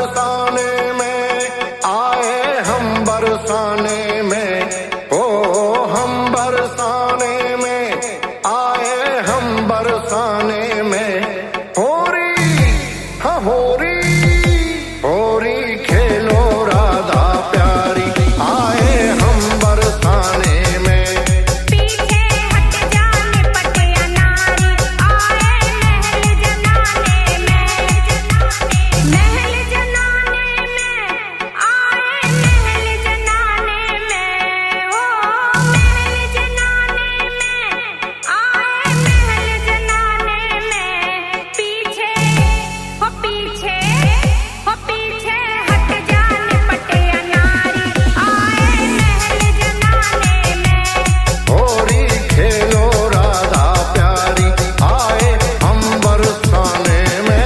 बरसाने में आए हम बरसाने में, ओ हम बरसाने में आए हम बरसाने में। होरी हाँ होरी होरी खेलो राधा प्यारी, आए हम बरसाने में। पीछे हट जाने पटिया नारी, आए महल जनाने में। महल जनाने में आए महल जनाने में, ओ महल जनाने में आए महल जनाने में। पीछे हो पीछे हो पीछे हट जाने पटिया नारी, आए महल जनाने में। होरी खेलो राधा प्यारी, आए हम बरसाने में।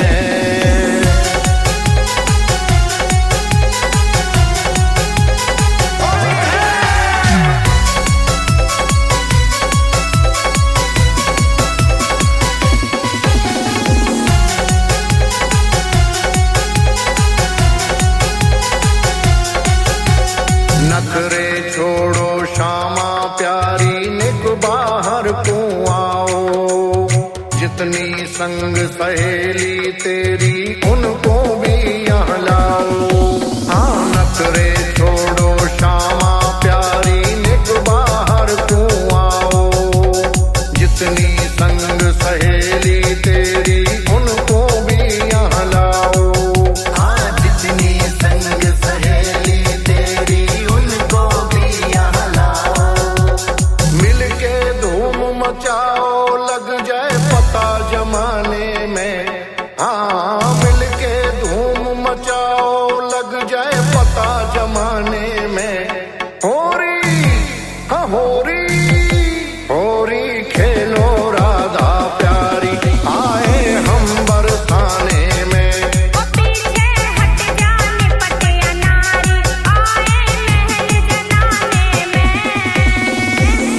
नखरे छोड़ो श्यामा प्यारी, निक बाहर को आओ। जितनी संग सहेली तेरी उनको भी यहाँ लाओ। हाँ नखरे छोड़ो श्यामा प्यारी, निक बाहर को आओ। जितनी संग सहेली तेरी उनको भी यहाँ लाओ। हाँ जितनी संग सहेली तेरी उनको भी यहाँ लाओ। मिलके धूम मचाओ, लग जाए पता जमाने में। हाँ मिलके धूम मचाओ, लग जाए पता जमाने में। होरी हाँ होरी होरी खेलो राधा प्यारी, आए हम बरसाने में। ओ पीछे हट जाने पटिया नारी, आए महल जनाने में।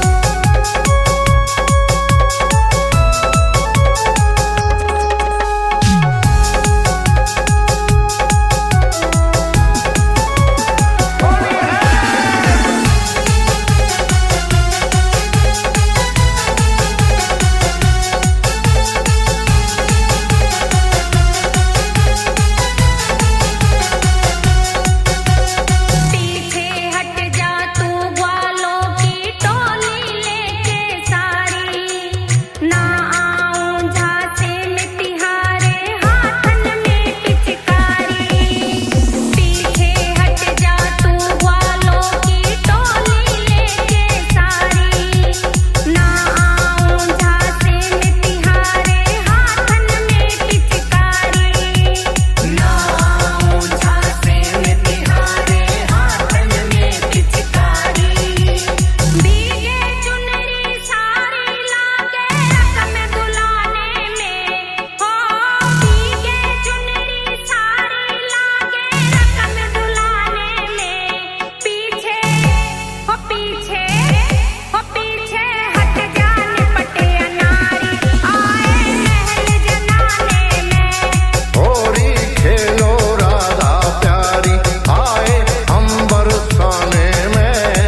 पीछे हट जा तू ग्वालों की टोली लेके सारी, ना आऊं झांसे में तिहारे हाथन में पिचकारी। पीछे हट जा तू ग्वालों की टोली लेके सारी, ना आऊं झांसे में तिहारे हाथन में पिचकारी। ना आऊं झांसे में तिहारे हाथन में पिचकारी। भीगे चुनरी सारी लागे रकम दुलाने में, हो भीगे चुनरी सारी लागे रकम दुलाने में। पीछे हो पीछे हो पीछे हट जाने पटिया नारी, आए महल जनाने में। होरी खेलो राधा प्यारी, आए हम बरसाने में।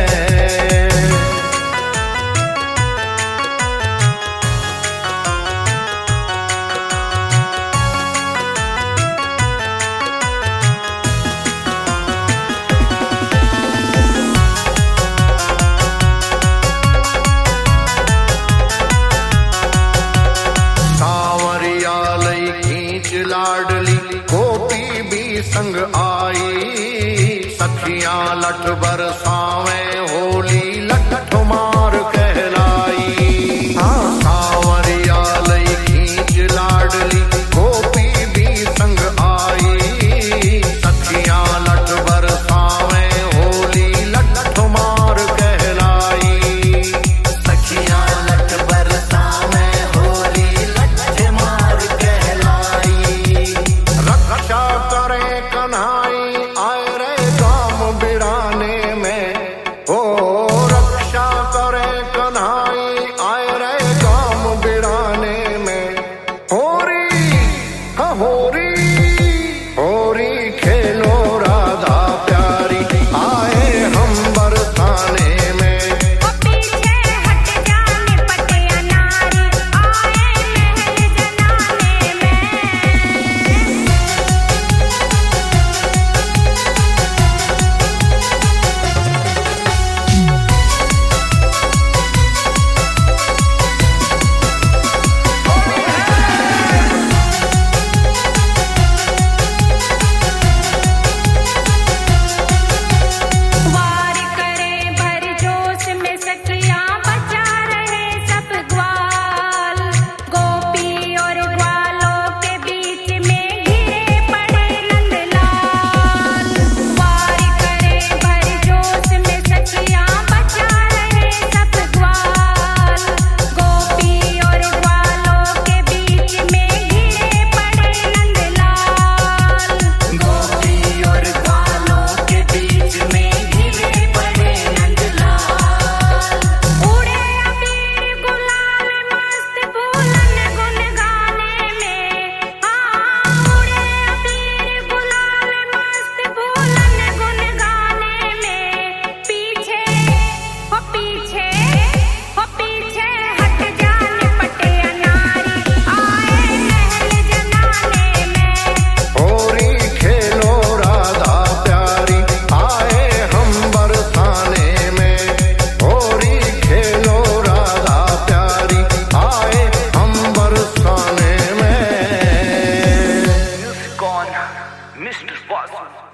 सांवरिया लई खींच लाडली, गोपी भी संग आई। सखियां लठ बरसावे, होली लठ मार कहलाई। हाँ सांवरिया लई खींच लाडली, गोपी भी संग आई। सखियां लठ बरसावे, होली लठ मार कहलाई। सखियां लठ बरसावे, होली लठ मार कहलाई। रक्षा करे कन्हाई, आए रे गाम बिराने में। ओ रक्षा करे कन्हाई, आए रे गाम बिराने में। होरी हाँ होरी होरी Mr. Vasu.